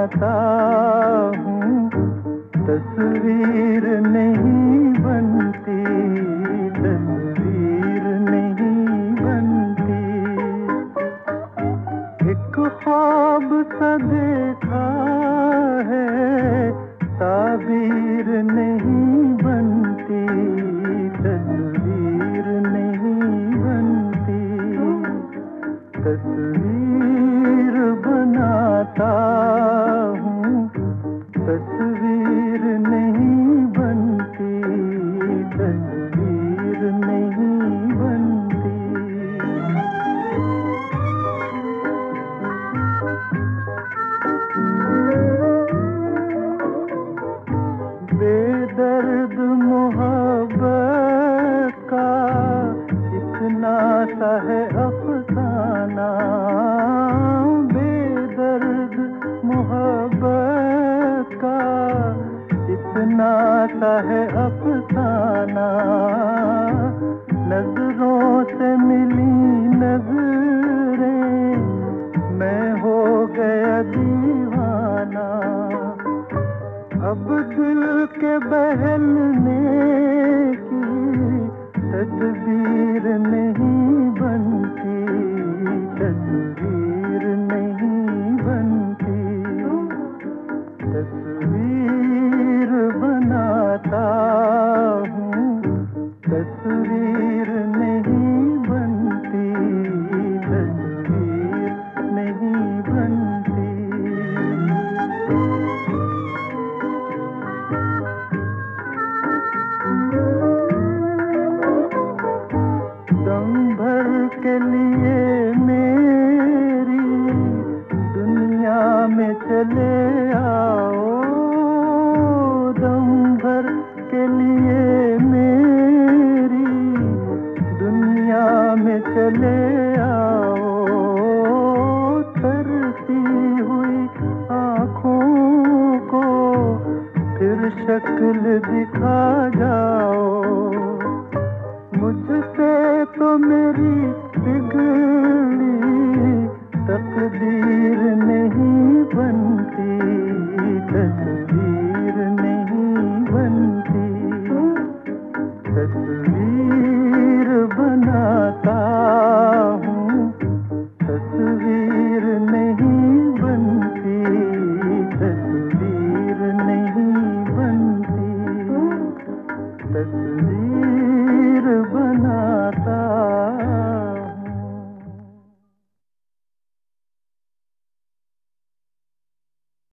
बनाता हूँ, तस्वीर नहीं बनती, तस्वीर नहीं बनती। एक ख्वाब सा देखा है, ताबीर नहीं बनती, तस्वीर नहीं बनती। तस्वीर बनाता हूँ, तस्वीर नहीं बनती, तस्वीर नहीं बनती। बेदर्द मोहब्बत का इतना सा है अफसाना, बेदर्द मोहब्बत का इतना सा है अफसाना। नजरों से मिली नजरें, मैं हो गया दीवाना। अब दिल के बहलने की तदबीर नहीं बनती, तस्वीर नहीं बनती। तस्वीर बनाता हूँ, तस्वीर नहीं बनती, तस्वीर नहीं बनती। दम भर के लिए मेरी दुनिया में चले आओ, दम भर के लिए मेरी दुनिया में चले आओ। तरती हुई आँखों को फिर शक्ल दिखा जाओ। मुझसे तो मेरी बिगड़ी तकदीर नहीं बनती, तस्वीर नहीं बनती। तस्वीर